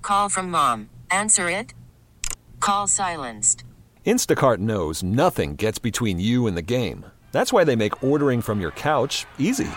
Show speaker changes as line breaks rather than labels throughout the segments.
Call from mom. Answer it. Call silenced.
Instacart knows nothing gets between you and the game. That's why they make ordering from your couch easy.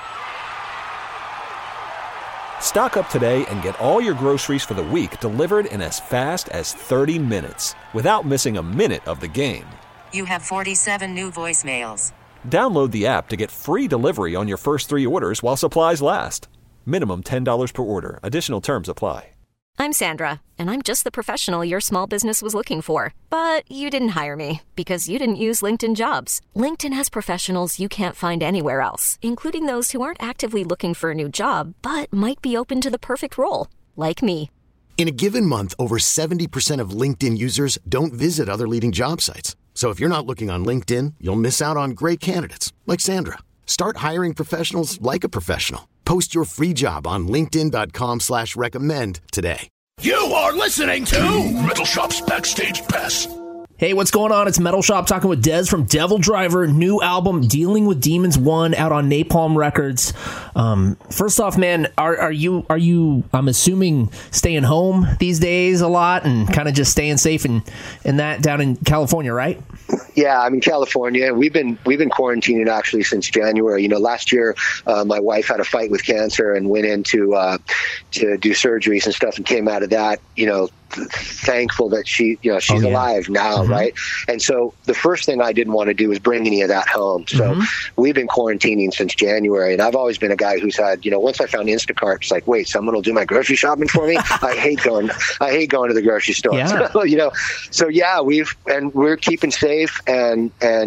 Stock up today and get all your groceries for the week delivered in as fast as 30 minutes without missing a minute of the game.
You have 47 new voicemails.
Download the app to get free delivery on your first 3 orders while supplies last. Minimum $10 per order. Additional terms apply.
I'm Sandra, and I'm just the professional your small business was looking for. But you didn't hire me because you didn't use LinkedIn Jobs. LinkedIn has professionals you can't find anywhere else, including those who aren't actively looking for a new job, but might be open to the perfect role, like me.
In a given month, over 70% of LinkedIn users don't visit other leading job sites. So if you're not looking on LinkedIn, you'll miss out on great candidates like Sandra. Start hiring professionals like a professional. Post your free job on linkedin.com/recommend today.
You are listening to Metal Shop's Backstage Pass.
Hey, what's going on? It's Metal Shop talking with Dez from Devil Driver. New album, Dealing with Demons 1, out on Napalm Records. First off, man, are you? I'm assuming staying home these days a lot and kind of just staying safe and that down in California, right?
Yeah, I'm in California. We've been quarantining actually since January. You know, last year my wife had a fight with cancer and went in to do surgeries and stuff and came out of that, you know, thankful that she's alive now, right? And so the first thing I didn't want to do was bring any of that home. So we've been quarantining since January, and I've always been a guy who's had, you know, once I found Instacart, it's like, wait, someone will do my grocery shopping for me. I hate going to the grocery store.
Yeah.
So, you know, so yeah, we're keeping safe, and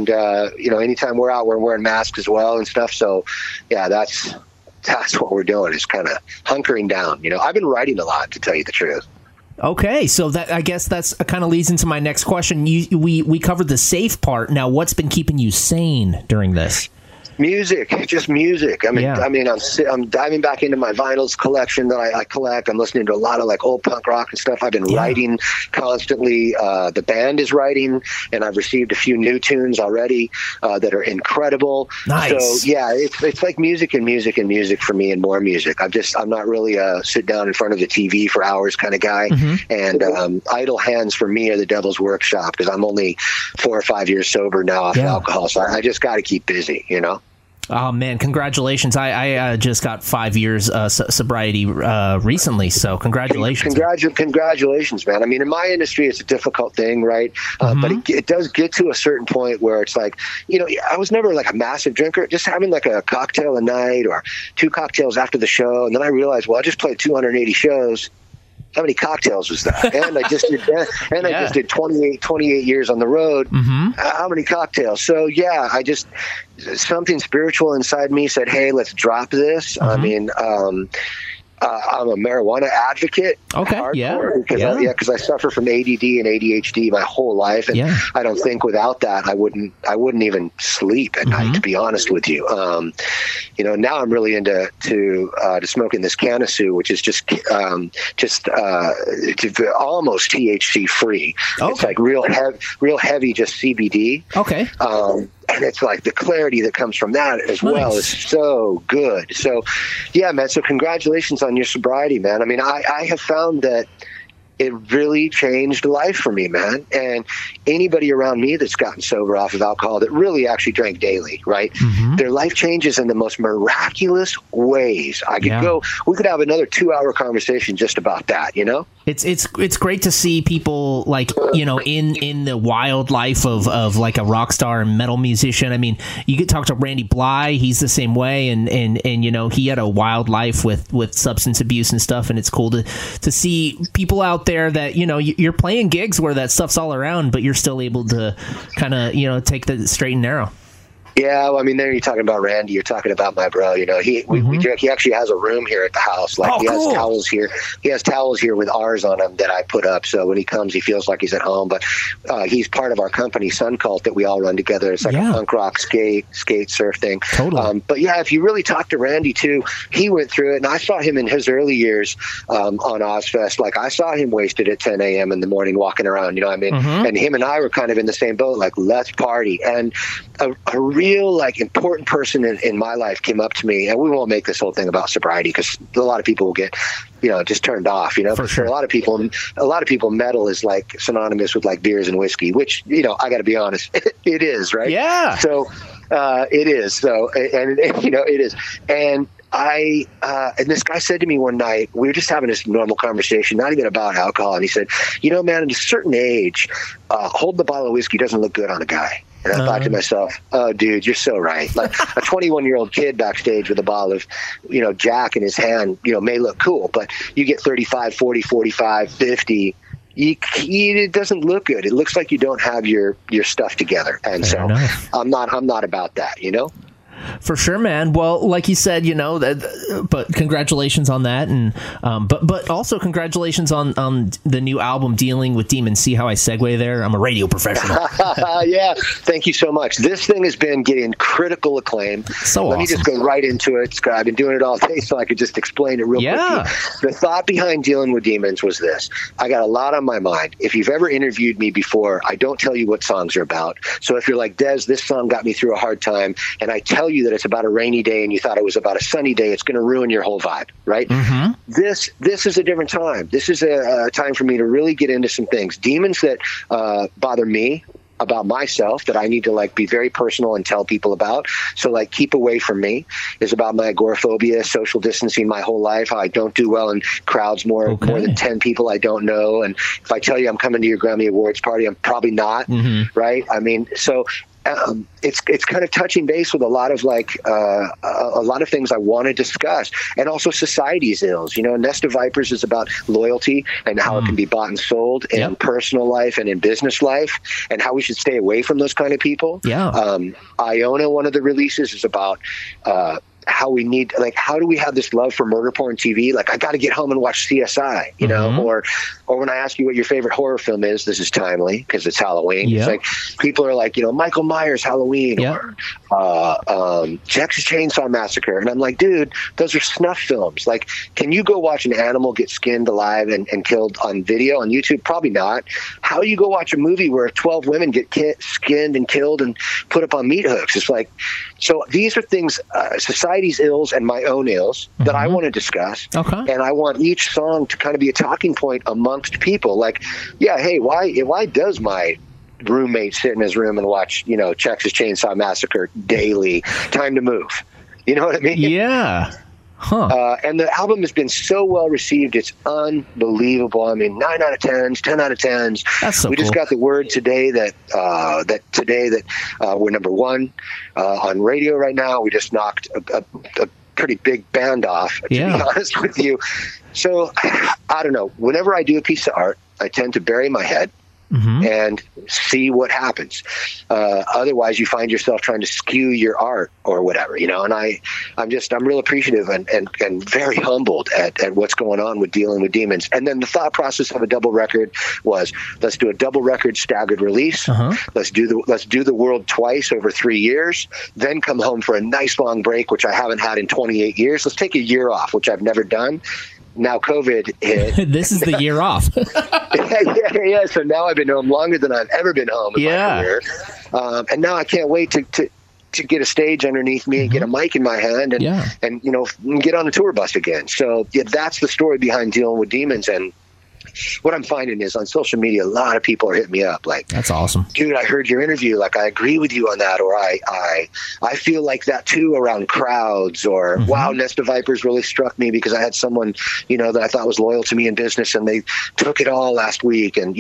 you know, anytime we're out, we're wearing masks as well and stuff. So yeah, that's what we're doing, is kind of hunkering down. You know, I've been writing a lot, to tell you the truth.
Okay, so that, I guess that's kind of leads into my next question. We covered the safe part. Now, what's been keeping you sane during this?
Music, just music. I'm diving back into my vinyls collection that I collect. I'm listening to a lot of like old punk rock and stuff. I've been writing constantly. The band is writing, and I've received a few new tunes already that are incredible.
Nice.
So yeah, it's like music and music and music for me, and more music. I'm not really a sit down in front of the TV for hours kind of guy. And idle hands for me are the devil's workshop, because I'm only 4 or 5 years sober now off alcohol. So I just got to keep busy, you know.
Oh, man, congratulations. I just got 5 years sobriety recently, so congratulations.
Congratulations, man. I mean, in my industry, it's a difficult thing, right? But it does get to a certain point where it's like, you know, I was never like a massive drinker. Just having like a cocktail a night or 2 cocktails after the show, and then I realized, well, I just played 280 shows. How many cocktails was that? And I just did I just did 28 years on the road. How many cocktails? So yeah, something spiritual inside me said, hey, let's drop this. I mean, I'm a marijuana advocate.
Okay.
Because I suffer from ADD and ADHD my whole life, and I don't think without that I wouldn't even sleep at night, to be honest with you. You know, now I'm really into smoking this Canasu, which is just almost THC free. Okay. It's like real heavy, just CBD.
Okay.
And it's like the clarity that comes from that as well is so good. So, yeah, man. So congratulations on your sobriety, man. I mean, I have found that it really changed life for me, man. And anybody around me that's gotten sober off of alcohol that really actually drank daily, right? Their life changes in the most miraculous ways. We could have another 2-hour conversation just about that, you know?
It's great to see people like, you know, in the wild life of like a rock star and metal musician. I mean, you could talk to Randy Bly, he's the same way, and you know, he had a wild life with substance abuse and stuff, and it's cool to see people out there that, you know, you're playing gigs where that stuff's all around, but you're still able to kind of, you know, take the straight and narrow.
Yeah, well, I mean, there you're talking about Randy. You're talking about my bro. You know, he actually has a room here at the house. Like he has towels here. He has towels here with ours on them that I put up. So when he comes, he feels like he's at home. But he's part of our company, Sun Cult, that we all run together. It's like a punk rock skate surf thing.
Totally.
But yeah, if you really talk to Randy too, he went through it, and I saw him in his early years on Ozfest. Like I saw him wasted at 10 a.m. in the morning walking around. You know what I mean? And him and I were kind of in the same boat. Like, let's party. And a real like important person in my life came up to me, and we won't make this whole thing about sobriety because a lot of people will get just turned off. For a lot of people, metal is like synonymous with like beers and whiskey, which I got to be honest, it is, right?
Yeah.
So it is. So and it is. And and this guy said to me one night, we were just having this normal conversation, not even about alcohol. And he said, man, at a certain age, holding the bottle of whiskey doesn't look good on a guy. And I thought to myself, oh, dude, you're so right. Like a 21-year-old kid backstage with a bottle of, Jack in his hand, may look cool. But you get 35, 40, 45, 50, it doesn't look good. It looks like you don't have your stuff together. And
Fair enough.
I'm not about that,
For sure, man. Well, like you said, but congratulations on that, and but also congratulations on the new album, Dealing with Demons. See how I segue there? I'm a radio professional.
Yeah, thank you so much. This thing has been getting critical acclaim.
So
Let me just go right into it. I've been doing it all day, so I could just explain it real quickly. The thought behind Dealing with Demons was this. I got a lot on my mind. If you've ever interviewed me before, I don't tell you what songs are about. So if you're like, Des, this song got me through a hard time, and I tell you that it's about a rainy day and you thought it was about a sunny day, it's going to ruin your whole vibe, right? Mm-hmm. This is a different time. This is a time for me to really get into some things. Demons that bother me about myself, that I need to like be very personal and tell people about. So like Keep Away From Me is about my agoraphobia, social distancing my whole life, how I don't do well in crowds more than 10 people I don't know. And if I tell you I'm coming to your Grammy Awards party, I'm probably not, right? I mean, so it's kind of touching base with a lot of a lot of things I want to discuss, and also society's ills. Nest of Vipers is about loyalty and how it can be bought and sold in personal life and in business life, and how we should stay away from those kind of people. Iona, one of the releases, is about how we need, how do we have this love for murder porn TV? Like, I got to get home and watch CSI, or when I ask you what your favorite horror film is, this is timely because it's Halloween. It's like, people are like, Michael Myers, Halloween, or Texas Chainsaw Massacre. And I'm like, dude, those are snuff films. Like, can you go watch an animal get skinned alive and killed on video on YouTube? Probably not. How do you go watch a movie where 12 women get skinned and killed and put up on meat hooks? It's like, so these are things, society's ills and my own ills that I want to discuss. Okay. And I want each song to kind of be a talking point amongst people. Like, hey, why does my roommate sit in his room and watch, Texas Chainsaw Massacre daily? Time to move. You know what I mean?
Yeah. Huh.
And the album has been so well received. It's unbelievable. I mean, 9 out of 10s, 10 out of 10s.
That's so
we just got the word today that we're number one on radio right now. We just knocked a pretty big band off, to be honest with you. So I don't know. Whenever I do a piece of art, I tend to bury my head and see what happens. Otherwise, you find yourself trying to skew your art or whatever, And I'm real appreciative and very humbled at what's going on with Dealing with Demons. And then the thought process of a double record was, let's do a double record staggered release. Let's do the world twice over 3 years. Then come home for a nice long break, which I haven't had in 28 years. Let's take a year off, which I've never done. Now COVID hit.
This is the year off.
Yeah. So now I've been home longer than I've ever been home in my career. And now I can't wait to get a stage underneath me and get a mic in my hand and get on a tour bus again. So that's the story behind Dealing with Demons. And what I'm finding is on social media, a lot of people are hitting me up like,
that's awesome,
dude, I heard your interview. Like, I agree with you on that. Or I feel like that too around crowds, or wow, Nest of Vipers really struck me because I had someone, that I thought was loyal to me in business and they took it all last week. And,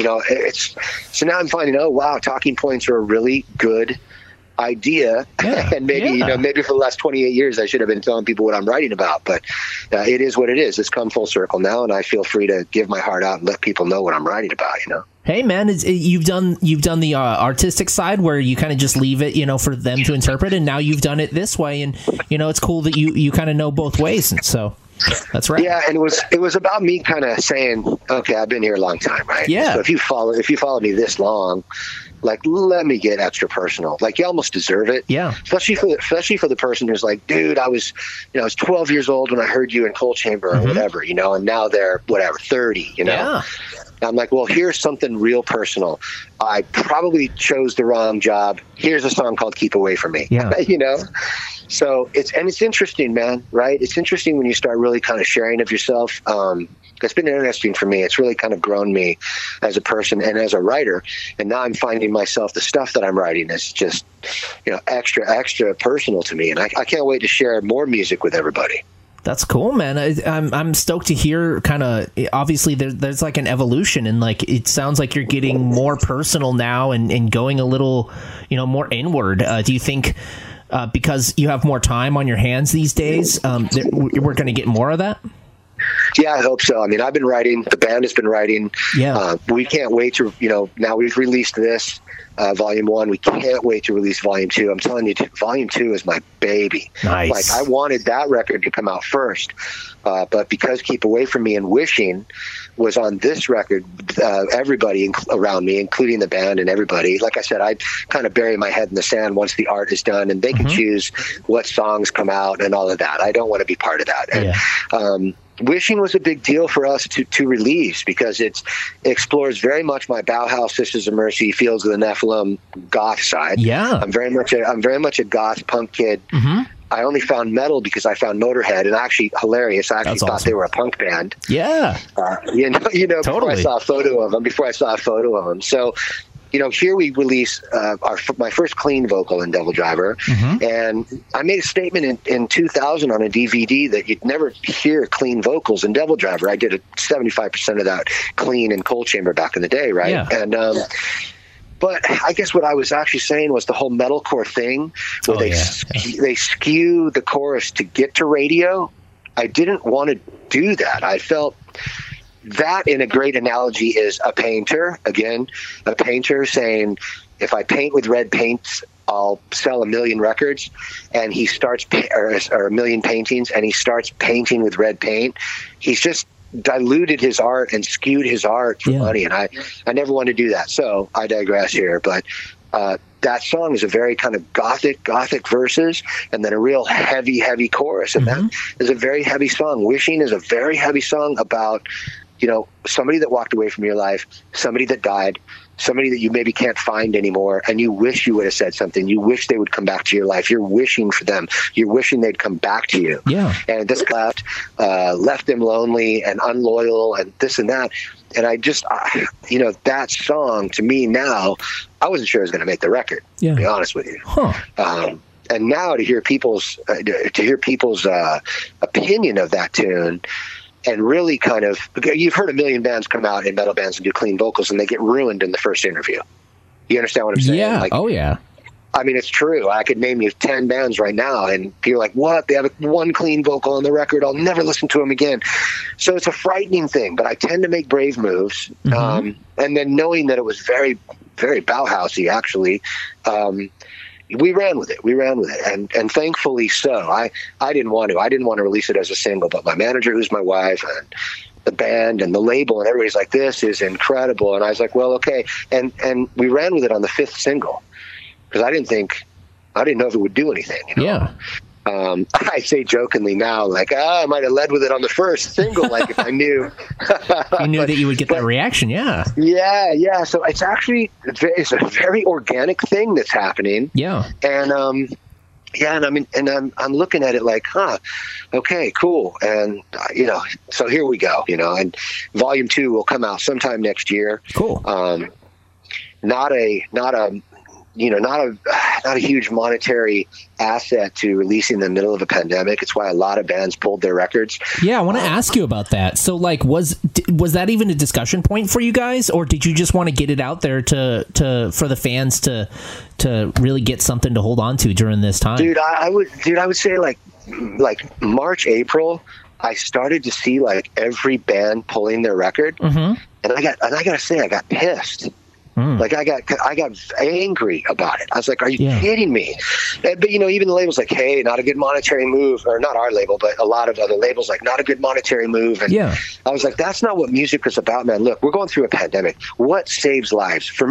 so now I'm finding, oh, wow, talking points are a really good idea. And maybe for the last 28 years I should have been telling people what I'm writing about, but it is what it is. It's come full circle now, and I feel free to give my heart out and let people know what I'm writing about.
Hey man, you've done the artistic side where you kind of just leave it for them to interpret, and now you've done it this way, and it's cool that you kind of know both ways, and so that's right.
Yeah, and it was about me kind of saying, okay, I've been here a long time, right?
Yeah.
So if you follow me this long, like, let me get extra personal. Like, you almost deserve it.
Yeah.
Especially for the person who's like, dude, I was 12 years old when I heard you in Coal Chamber or whatever, and now they're 30, Yeah. I'm like, well, here's something real personal. I probably chose the wrong job. Here's a song called Keep Away From Me.
Yeah.
So it's interesting, man, right? It's interesting when you start really kind of sharing of yourself. It's been interesting for me. It's really kind of grown me as a person and as a writer. And now I'm finding myself, the stuff that I'm writing is just, extra personal to me. And I can't wait to share more music with everybody.
That's cool, man. I'm stoked to hear kind of, obviously there's like an evolution, and like it sounds like you're getting more personal now and going a little, more inward. Do you think because you have more time on your hands these days, we're going to get more of that?
Yeah, I hope so. I mean, I've been writing. The band has been writing.
Yeah.
We can't wait to, now we've released this, Volume 1. We can't wait to release Volume 2. I'm telling you, Volume 2 is my baby.
Nice.
Like, I wanted that record to come out first. But because Keep Away From Me and Wishing was on this record, everybody around me, including the band and everybody, like I said, I kind of bury my head in the sand once the art is done, and they can choose what songs come out and all of that. I don't want to be part of that. And, Wishing was a big deal for us to release because it explores very much my Bauhaus, Sisters of Mercy, Fields of the Nephilim goth side.
Yeah,
I'm very much a goth punk kid. Mm-hmm. I only found metal because I found Motorhead, and actually hilarious. I actually thought they were a punk band.
Yeah,
totally. Before I saw a photo of them. So, here we release my first clean vocal in Devil Driver, and I made a statement in 2000 on a DVD that you'd never hear clean vocals in Devil Driver. I did 75% of that clean in Cold Chamber back in the day, right? Yeah. And but I guess what I was actually saying was the whole metalcore thing, where they skew the chorus to get to radio. I didn't want to do that. I felt that, in a great analogy, is a painter. Again, a painter saying, if I paint with red paints, I'll sell 1 million records. And he starts, or 1 million paintings, and he starts painting with red paint. He's just diluted his art and skewed his art for money. And I never want to do that. So I digress here. But that song is a very kind of gothic verses, and then a real heavy chorus. And that is a very heavy song. Wishing is a very heavy song about, somebody that walked away from your life, somebody that died, somebody that you maybe can't find anymore, and you wish you would have said something. You wish they would come back to your life. You're wishing for them. You're wishing they'd come back to you. Yeah. And this left them lonely and unloyal and this and that. And I just, that song to me now, I wasn't sure it was going to make the record, to be honest with you. Huh. And now to hear people's opinion of that tune, and really kind of, you've heard 1 million bands come out in metal bands and do clean vocals, and they get ruined in the first interview. You understand what I'm saying?
Yeah. Yeah.
I mean, it's true. I could name you 10 bands right now, and you're like, what? They have one clean vocal on the record. I'll never listen to them again. So it's a frightening thing, but I tend to make brave moves. And then knowing that it was very, very Bauhausy, actually, we ran with it. And thankfully so. I didn't want to release it as a single, but my manager, who's my wife, and the band and the label and everybody's like, this is incredible. And I was like, well, okay. And we ran with it on the 5th single, because I didn't know if it would do anything.
Yeah.
I say jokingly now, like, I might have led with it on the first single, like if I knew.
You knew that you would get that reaction, yeah.
Yeah. So it's actually, it's a very organic thing that's happening.
Yeah.
And, I'm looking at it like, okay, cool. And, so here we go, and Volume 2 will come out sometime next year.
Cool.
Not a huge monetary asset to releasing in the middle of a pandemic. It's why a lot of bands pulled their records.
Yeah, I want to ask you about that. So, like, was that even a discussion point for you guys, or did you just want to get it out there for the fans to really get something to hold on to during this time?
Dude, I would say like March, April, I started to see like every band pulling their record, and I gotta say, I got pissed. Like I got angry about it. I was like, "Are you kidding me?" But even the label's like, "Hey, not a good monetary move," or not our label, but a lot of other labels like, "Not a good monetary move." And I was like, "That's not what music is about, man. Look, we're going through a pandemic. What saves lives? For me,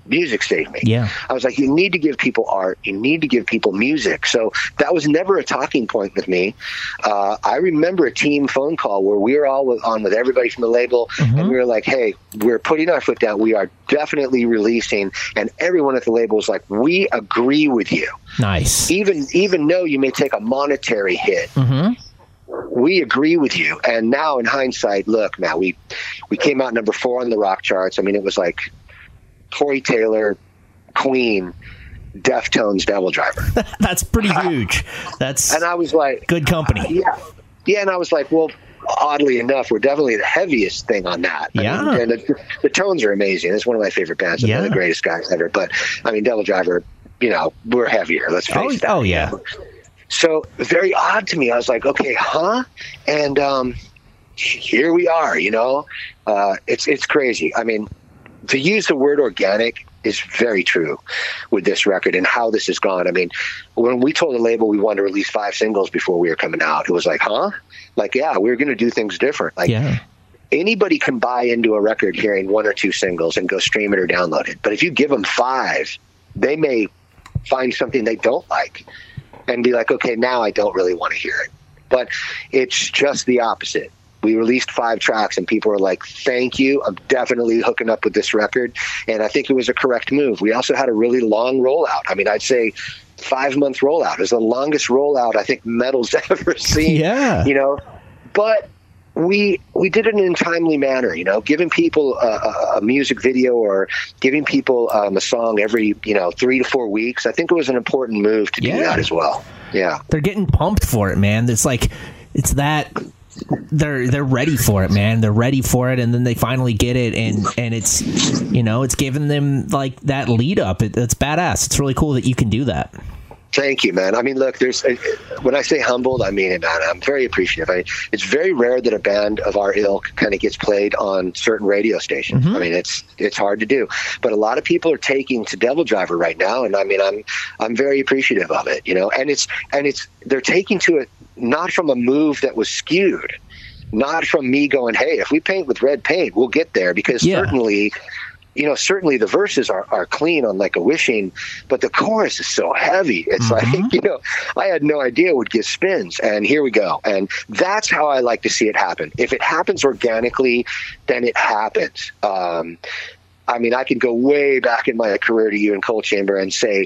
music saved me.
Yeah.
I was like, you need to give people art. You need to give people music. So that was never a talking point with me. I remember a team phone call where we were all on with everybody from the label, and we were like, hey, we're putting our foot down. We are definitely releasing. And everyone at the label was like, we agree with you.
Nice.
Even though you may take a monetary hit, we agree with you. And now in hindsight, look, man, we came out number 4 on the rock charts. I mean, it was like Corey Taylor, Queen, Deftones, Devil Driver.
That's pretty huge.
And I was like,
good company.
Yeah. And I was like, well, oddly enough, we're definitely the heaviest thing on that.
Yeah.
I mean, and the Tones are amazing. It's one of my favorite bands. They're the greatest guys ever. But I mean, Devil Driver, you know, we're heavier. Let's face that.
Oh, yeah.
So very odd to me. I was like, okay, And here we are, you know. It's crazy. I mean, to use the word organic is very true with this record and how this has gone. I mean, when we told the label we wanted to release 5 singles before we were coming out, it was like, like, yeah, we're going to do things different. Like, anybody can buy into a record hearing 1 or 2 singles and go stream it or download it. But if you give them 5, they may find something they don't like and be like, okay, now I don't really want to hear it. But it's just the opposite. We released 5 tracks and people were like, thank you. I'm definitely hooking up with this record. And I think it was a correct move. We also had a really long rollout. I mean, I'd say 5-month rollout. It was the longest rollout I think metal's ever seen. Yeah. You know, but we did it in a timely manner, you know, giving people a music video or giving people a song every, 3 to 4 weeks. I think it was an important move to do that as well. Yeah.
They're getting pumped for it, man. It's like, they're ready for it, man. They're ready for it, and then they finally get it, and it's, it's giving them like that lead up. It's badass. It's really cool that you can do that.
Thank you, man. I mean, look, when I say humbled, I mean it, man. I'm very appreciative. It's very rare that a band of our ilk kind of gets played on certain radio stations. I mean, it's hard to do, but a lot of people are taking to Devil Driver right now, and I mean, I'm very appreciative of it, and they're taking to it not from a move that was skewed, not from me going, hey, if we paint with red paint, we'll get there, because certainly the verses are clean on Like a Wishing, but the chorus is so heavy. It's like, I had no idea it would get spins, and here we go. And that's how I like to see it happen. If it happens organically, then it happens. I mean, I could go way back in my career to you in Cold Chamber and say,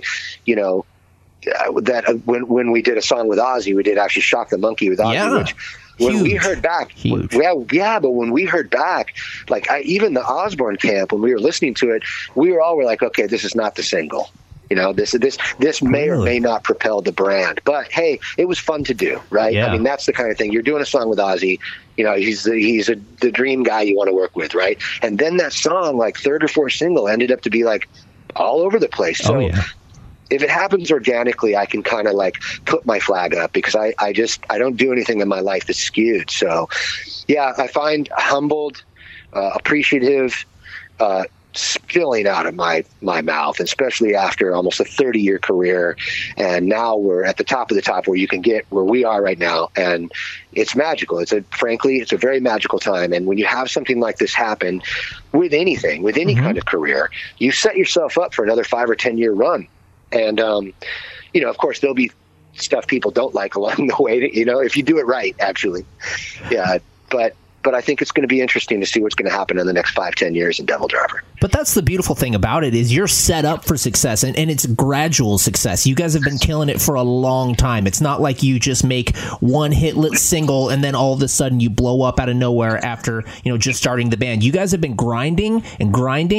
that when we did a song with Ozzy, we did actually Shock the Monkey with Ozzy, which when we heard back, but when we heard back, like even the Osborne camp, when we were listening to it, we were like, okay, this is not the single. This may or may not propel the brand, but hey, it was fun to do, right? Yeah. I mean, that's the kind of thing. You're doing a song with Ozzy, he's the dream guy you want to work with, right? And then that song, like 3rd or 4th single, ended up to be like all over the place. So if it happens organically, I can kind of like put my flag up, because I don't do anything in my life that's skewed. So yeah, I find humbled, appreciative, spilling out of my mouth, especially after almost a 30-year career. And now we're at the top of the top where you can get where we are right now. And it's magical. Frankly, it's a very magical time. And when you have something like this happen with anything, with any kind of career, you set yourself up for another 5 or 10-year run. And, of course, there'll be stuff people don't like along the way, if you do it right, actually. Yeah. But I think it's going to be interesting to see what's going to happen in the next 5-10 years in Devil Driver.
But that's the beautiful thing about it, is you're set up for success, and it's gradual success. You guys have been killing it for a long time. It's not like you just make one hit single and then all of a sudden you blow up out of nowhere after, just starting the band. You guys have been grinding and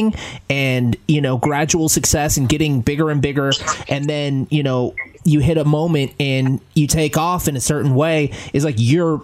gradual success and getting bigger and bigger. And then, you hit a moment and you take off in a certain way. It's like you're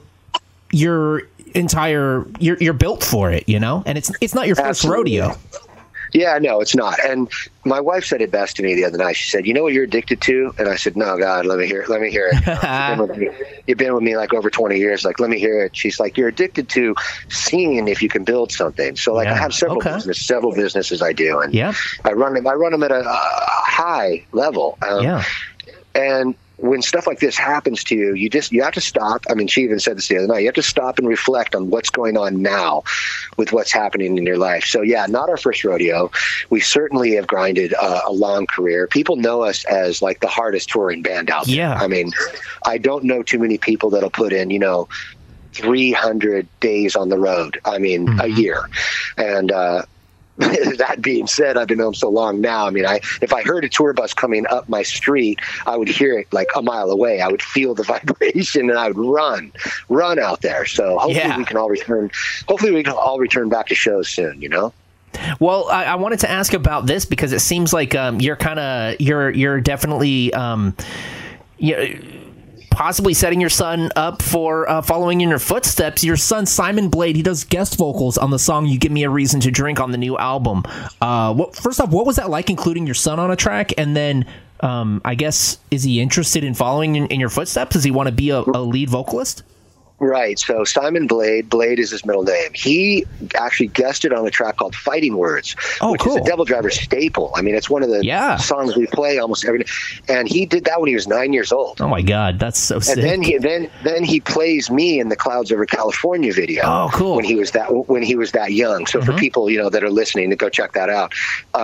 built for it, and it's not your first rodeo.
Yeah, no, it's not. And my wife said it best to me the other night. She said, "You know what you're addicted to?" And I said, "No, God, let me hear it. You've been with me like over 20 years. Like, let me hear it." She's like, "You're addicted to seeing if you can build something." So like I have several businesses I do, and I run them at a high level. And when stuff like this happens to you, you have to stop. I mean, she even said this the other night. You have to stop and reflect on what's going on now with what's happening in your life. So yeah, not our first rodeo. We certainly have grinded a long career. People know us as like the hardest touring band out there.
Yeah.
I mean, I don't know too many people that'll put in, 300 days on the road. I mean, a year. And, that being said, I've been home so long now. I mean, if I heard a tour bus coming up my street, I would hear it like a mile away. I would feel the vibration, and I would run out there. So hopefully we can all return. Hopefully we can all return back to shows soon.
Well, I wanted to ask about this because it seems like you're definitely possibly setting your son up for following in your footsteps. Your son, Simon Blade, he does guest vocals on the song You Give Me a Reason to Drink on the new album. First off, what was that like, including your son on a track? And then, I guess, is he interested in following in your footsteps? Does he want to be a lead vocalist?
Right. So Simon Blade is his middle name. He actually guested on a track called Fighting Words, which is a Devil Driver staple. I mean, it's one of the songs we play almost every day. And he did that when he was 9 years old.
Oh my God, that's so sick.
And then he plays me in the Clouds Over California video.
Oh, cool.
When he was that young. So for people, that are listening, to go check that out.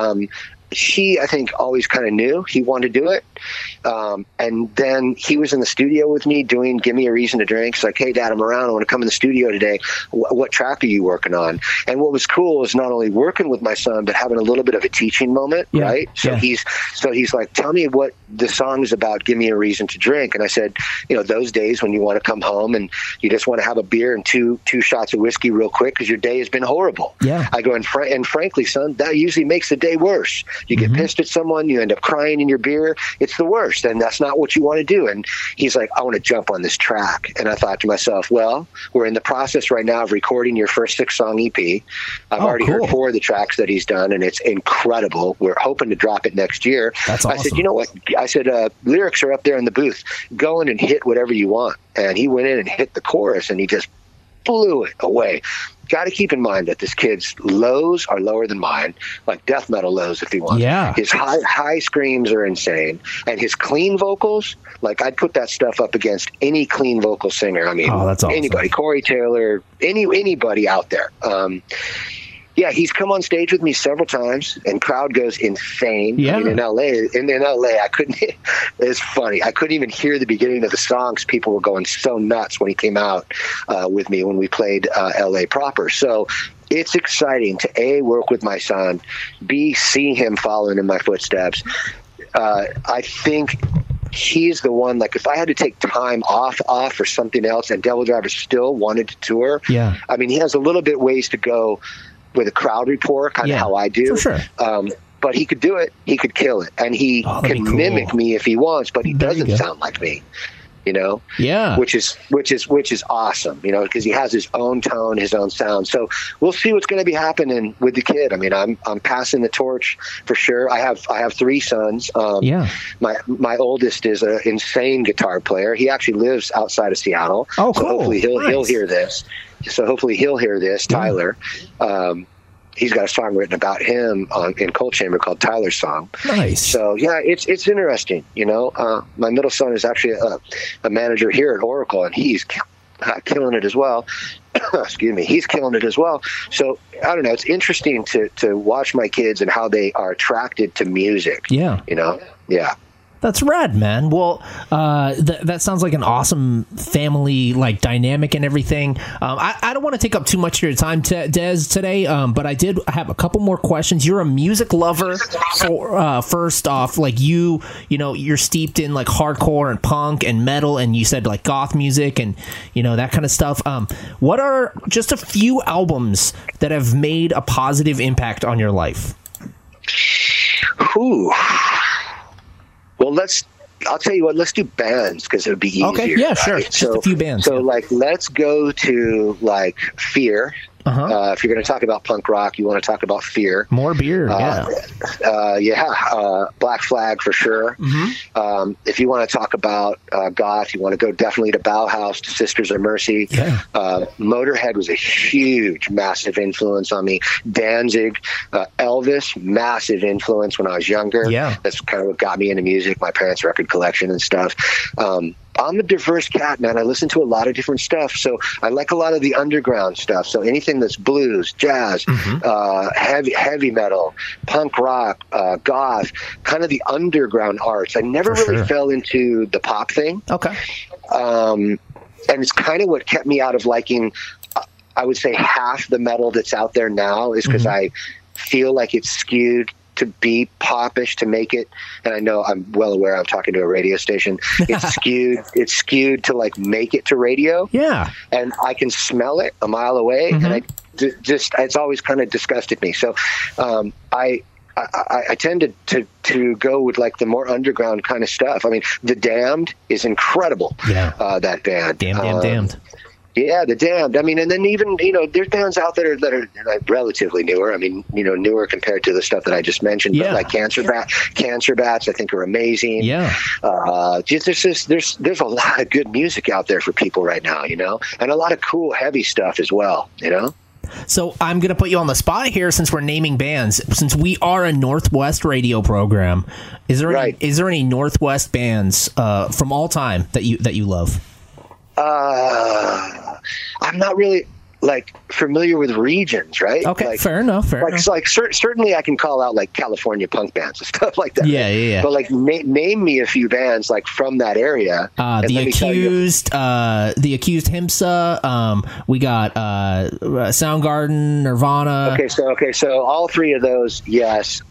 He, I think, always kind of knew he wanted to do it. And then he was in the studio with me doing Give Me a Reason to Drink. He's like, hey, Dad, I'm around. I want to come in the studio today. What track are you working on? And what was cool is not only working with my son, but having a little bit of a teaching moment, right? So he's like, tell me what the song is about. Give me a reason to drink. And I said, those days when you want to come home and you just want to have a beer and two shots of whiskey real quick because your day has been horrible. Yeah. I go, and frankly, son, that usually makes the day worse. You get pissed at someone, you end up crying in your beer. It's the worst, and that's not what you want to do. And he's like, I want to jump on this track. And I thought to myself, well, we're in the process right now of recording your first 6-song EP. I've already heard 4 of the tracks that he's done, and it's incredible. We're hoping to drop it next year.
That's awesome.
I said, you know what? I said, lyrics are up there in the booth. Go in and hit whatever you want. And he went in and hit the chorus, and he just blew it away. Got to keep in mind that this kid's lows are lower than mine, like death metal lows if he wants.
Yeah.
His high screams are insane. And his clean vocals, like I'd put that stuff up against any clean vocal singer. I mean,
that's awesome.
Anybody, Corey Taylor, anybody out there. Yeah, he's come on stage with me several times, and crowd goes insane.
Yeah.
I mean, in LA, I couldn't. It's funny. I couldn't even hear the beginning of the songs. People were going so nuts when he came out with me when we played LA proper. So it's exciting to A, work with my son, B, see him following in my footsteps. I think he's the one, like if I had to take time off for something else and Devil Driver still wanted to tour, I mean, he has a little bit ways to go with a crowd report, kind of how I do.
For sure.
But he could do it. He could kill it. And he can mimic me if he wants, but he doesn't sound like me.
Yeah.
Which is awesome, because he has his own tone, his own sound. So we'll see what's going to be happening with the kid. I mean, I'm passing the torch for sure. I have 3 sons. My oldest is an insane guitar player. He actually lives outside of Seattle.
Oh,
so
cool.
hopefully he'll hear this. Tyler. He's got a song written about him in Cold Chamber called Tyler's Song.
Nice.
So yeah, it's interesting. My middle son is actually a manager here at Oracle, and he's killing it as well. Excuse me, he's killing it as well. So I don't know. It's interesting to watch my kids and how they are attracted to music.
Yeah.
Yeah.
That's rad, man. Well, that sounds like an awesome family dynamic and everything. I don't want to take up too much of your time, Des, today, but I did have a couple more questions. You're a music lover. First off, you're steeped in hardcore and punk and metal, and you said goth music and that kind of stuff. What are just a few albums that have made a positive impact on your life?
Ooh. Well, I'll tell you what, let's do bands because it would be easier.
Okay, yeah, sure.
Right?
Just a few bands.
So, let's go to, Fear. If you're going to talk about punk rock, you want to talk about Fear.
More beer,
Black Flag for sure. If you want to talk about goth, you want to go definitely to Bauhaus, to Sisters of Mercy. Motorhead was a huge, massive influence on me. Danzig, Elvis, massive influence when I was younger. That's kind of what got me into music, my parents' record collection and stuff. I'm a diverse cat, man. I listen to a lot of different stuff. So I like a lot of the underground stuff. So anything that's blues, jazz, heavy metal, punk rock, goth, kind of the underground arts. I never really fell into the pop thing. And it's kind of what kept me out of liking, I would say, half the metal that's out there now is because I feel like it's skewed to be popish, to make it, and I know I'm well aware I'm talking to a radio station. It's skewed to like make it to radio. And I can smell it a mile away, and I just it's always kind of disgusted me. So I tended to go with like the more underground kind of stuff. I mean, The Damned is incredible. That band. Damned. Yeah, The Damned. I mean, and then even, there's bands out there that are like relatively newer. I mean, newer compared to the stuff that I just mentioned. But like Cancer Bats, I think are amazing. There's a lot of good music out there for people right now, and a lot of cool, heavy stuff as well,
So I'm going to put you on the spot here since we're naming bands. Since we are a Northwest radio program, is there any Northwest bands from all time that you love?
I'm not really like familiar with regions, right?
Okay,
like,
fair enough.
Certainly I can call out like California punk bands and stuff like that.
Yeah.
But like name me a few bands like from that area.
The Accused, Himsa. We got Soundgarden, Nirvana.
Okay, so all three of those, yes,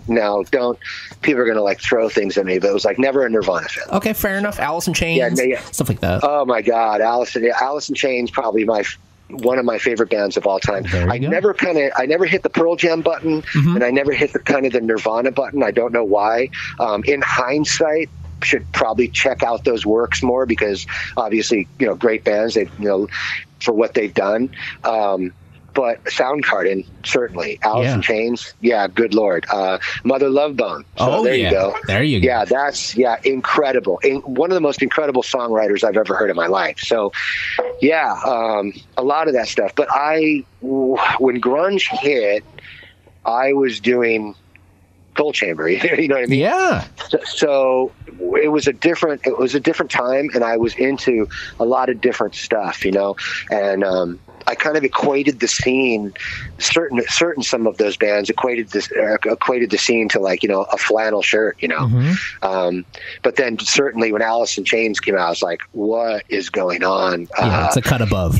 people are gonna like throw things at me, but it was like never a Nirvana fan.
Okay, fair enough. Alice in Chains, stuff like that.
Oh my God, Alice in Chains, probably one of my favorite bands of all time. I never hit the Pearl Jam button, and I never hit the Nirvana button. I don't know why. In hindsight, should probably check out those works more because obviously, great bands, they for what they've done. But Soundgarden, certainly. Alice in Chains, good Lord. Mother Love Bone. So there you go.
There you go.
Yeah, that's incredible. One of the most incredible songwriters I've ever heard in my life. So, a lot of that stuff. But when grunge hit, I was doing Coal Chamber. You know what I mean?
Yeah.
So it was a different time, and I was into a lot of different stuff, and I kind of equated the scene, certain some of those bands equated the scene to like, a flannel shirt, but then certainly when Alice in Chains came out, I was like, what is going on?
It's a cut above.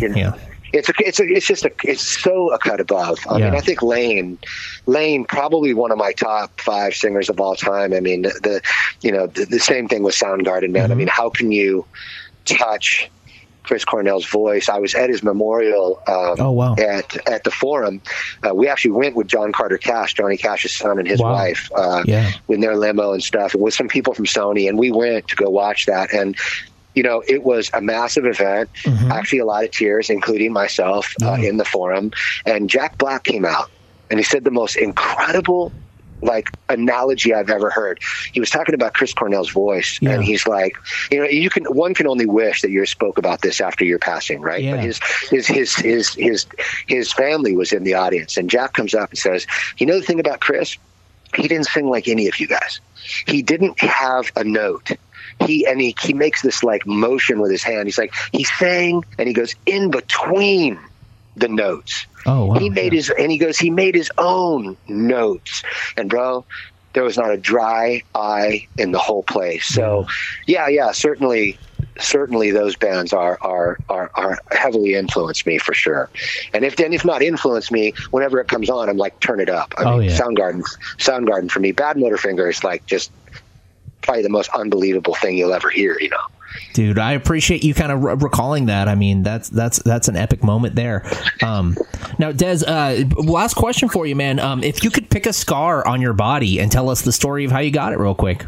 It's so a cut above. I mean, I think Lane, probably one of my top 5 singers of all time. I mean, the same thing with Soundgarden, man. I mean, how can you touch Chris Cornell's voice? I was at his memorial at the Forum. We actually went with John Carter Cash, Johnny Cash's son, and his wife with their limo and stuff, and with some people from Sony, and we went to go watch that. And it was a massive event, actually a lot of tears, including myself, in the Forum. And Jack Black came out, and he said the most incredible analogy I've ever heard. He was talking about Chris Cornell's voice, and he's like, one can only wish that you spoke about this after your passing, right? But his family was in the audience, and Jack comes up and says, the thing about Chris, he didn't sing like any of you guys. He didn't have a note. He makes this motion with his hand. He's like, he sang, and he goes in between the notes.
Oh, wow.
He made his own notes, and bro, there was not a dry eye in the whole place. So, certainly those bands are heavily influenced me for sure. And if not influenced me, whenever it comes on, I'm like, turn it up. I mean, Soundgarden for me. Bad Motorfinger is just probably the most unbelievable thing you'll ever hear.
Dude, I appreciate you kind of recalling that. I mean, that's an epic moment there. Now, Des, last question for you, man. If you could pick a scar on your body and tell us the story of how you got it real quick.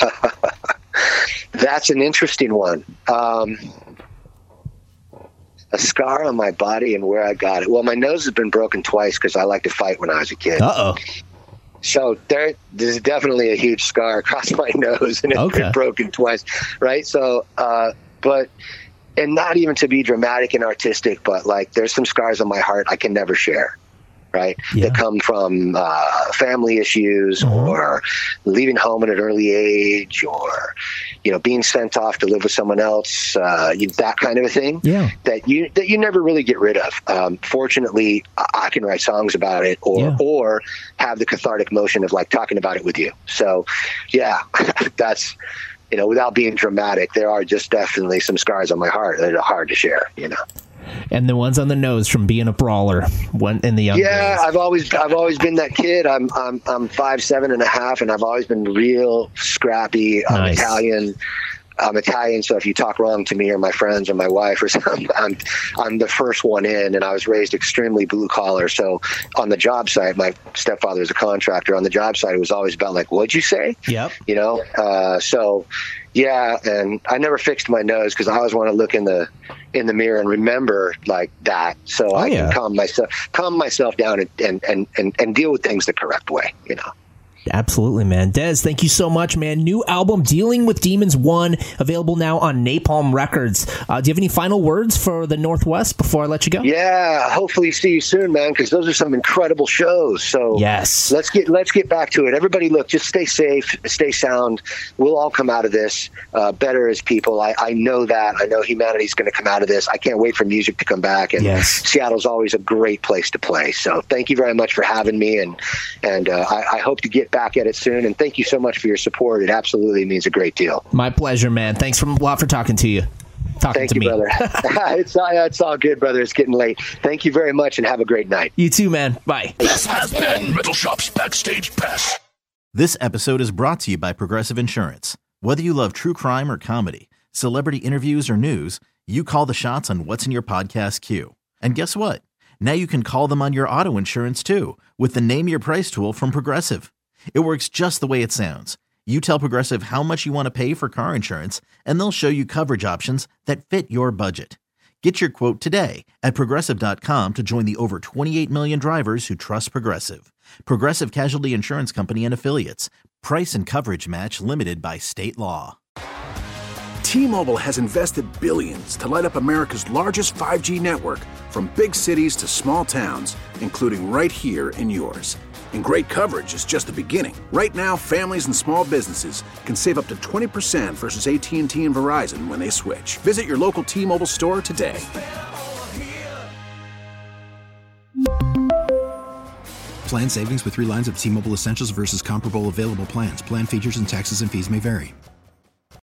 That's an interesting one. A scar on my body and where I got it. Well, my nose has been broken twice because I like to fight when I was a kid.
Uh-oh.
So there's definitely a huge scar across my nose, and it's been broken twice, right? So, and not even to be dramatic and artistic, but like there's some scars on my heart I can never share, right? That come from family issues or leaving home at an early age or, being sent off to live with someone else, that kind of a thing that you never really get rid of. Fortunately, I can write songs about it or have the cathartic motion of like talking about it with you. So that's, without being dramatic, there are just definitely some scars on my heart that are hard to share,
And the ones on the nose from being a brawler in the young days.
I've always been that kid. I'm 5'7.5", and I've always been real scrappy. I'm Italian, so if you talk wrong to me or my friends or my wife or something, I'm the first one in, and I was raised extremely blue collar. So on the job site, my stepfather is a contractor. On the job site, it was always about like, what'd you say?
Yep.
And I never fixed my nose because I always want to look in the mirror and remember like that, so I can calm myself down and deal with things the correct way,
Absolutely, man. Dez, thank you so much, man. New album, Dealing with Demons 1, available now on Napalm Records. Do you have any final words for the Northwest before I let you go?
Yeah, hopefully see you soon, man, because those are some incredible shows. So
yes,
let's get back to it. Everybody, look, just stay safe, stay sound. We'll all come out of this better as people. I know that. I know humanity's going to come out of this. I can't wait for music to come back. And Seattle's always a great place to play. So thank you very much for having me, and I hope to get back at it soon, and thank you so much for your support. It absolutely means a great deal.
My pleasure, man. Thanks a lot for talking to you.
Thank you, brother. It's all good, brother. It's getting late. Thank you very much, and have a great night.
You too, man. Bye.
This has been Metal Shop's Backstage Pass.
This episode is brought to you by Progressive Insurance. Whether you love true crime or comedy, celebrity interviews or news, you call the shots on what's in your podcast queue. And guess what? Now you can call them on your auto insurance too with the Name Your Price tool from Progressive. It works just the way it sounds. You tell Progressive how much you want to pay for car insurance, and they'll show you coverage options that fit your budget. Get your quote today at Progressive.com to join the over 28 million drivers who trust Progressive. Progressive Casualty Insurance Company and Affiliates. Price and coverage match limited by state law.
T-Mobile has invested billions to light up America's largest 5G network, from big cities to small towns, including right here in yours. And great coverage is just the beginning. Right now, families and small businesses can save up to 20% versus AT&T and Verizon when they switch. Visit your local T-Mobile store today.
Plan savings with 3 lines of T-Mobile Essentials versus comparable available plans. Plan features and taxes and fees may vary.